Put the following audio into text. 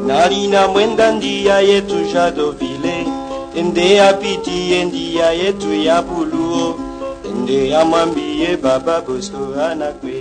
Narina mwenda ndia yetu Jadovile, ende apiti endia yetu ya Buluo, ende amwambie baba Bosco anakwe.